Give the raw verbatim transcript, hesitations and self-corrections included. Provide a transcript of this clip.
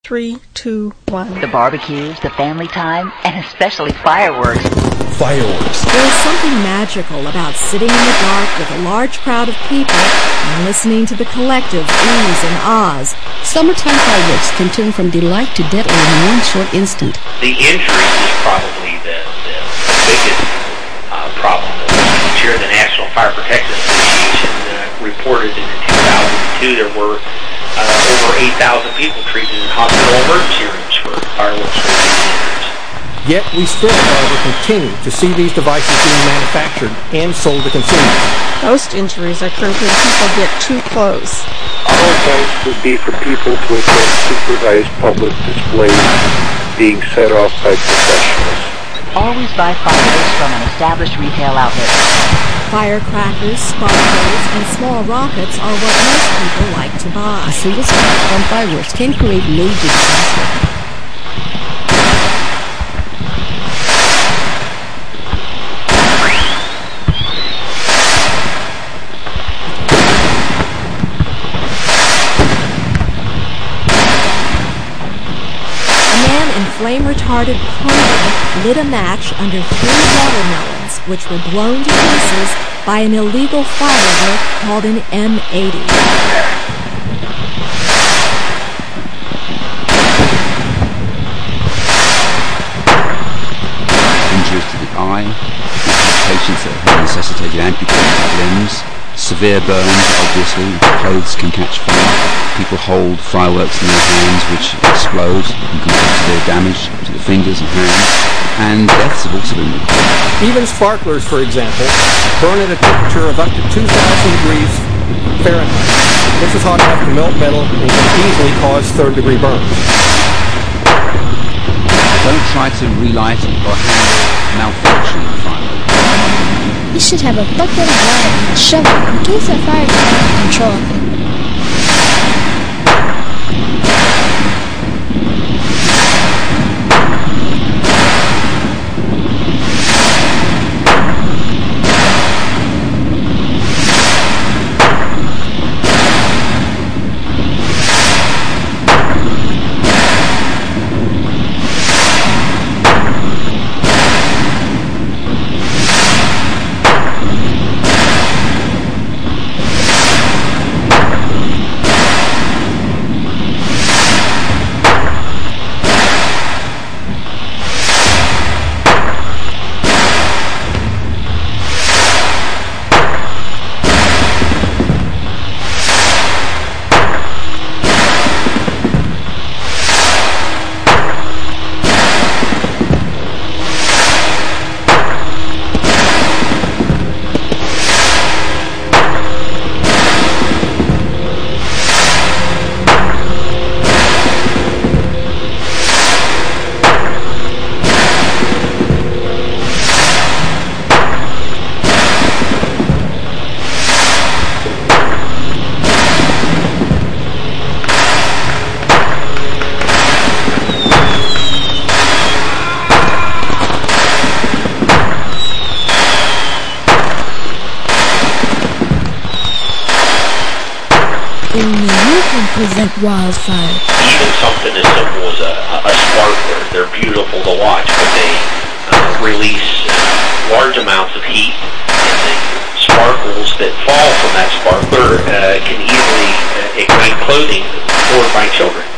three, two, one. The barbecues, the family time, and especially fireworks. Fireworks. There is something magical about sitting in the dark with a large crowd of people and listening to the collective oohs and ahs. Summertime fireworks can turn from delight to deadly in one short instant. The injuries is probably the, the, the biggest uh, problem. Each year, the National Fire Protection Association uh, reported that in two thousand two there were uh, over eight thousand people treated in hospital emergency rooms for fireworks-related injuries. Yet we still, however, continue to see these devices being manufactured and sold to consumers. Most injuries occur when people get too close. Our advice would be for people to attend supervised public displays being set off by professionals. Always buy fireworks from an established retail outlet. Firecrackers, sparklers, and small rockets are what most people like to buy. A single spark from fireworks can create major disaster. Flame-retarded clothing lit a match under three watermelons, which were blown to pieces by an illegal firework called an M eighty. Injuries to the eye, patients that have necessitated amputating of limbs, severe burns, obviously, clothes can catch fire, people hold fireworks in their hands which explode and can cause severe damage to the fingers and hands, and deaths have also been reported. Even sparklers, for example, burn at a temperature of up to two thousand degrees Fahrenheit. This is hot enough to melt metal and can easily cause third-degree burns. Don't try to relight or handle malfunctioning fireworks. You should have a bucket of water and a shovel in case a fire gets out of control of it. Prevent wildfire. Even something as simple as a, a sparkler, they're beautiful to watch, but they uh, release uh, large amounts of heat, and the sparkles that fall from that sparkler uh, can easily uh, ignite clothing worn by children.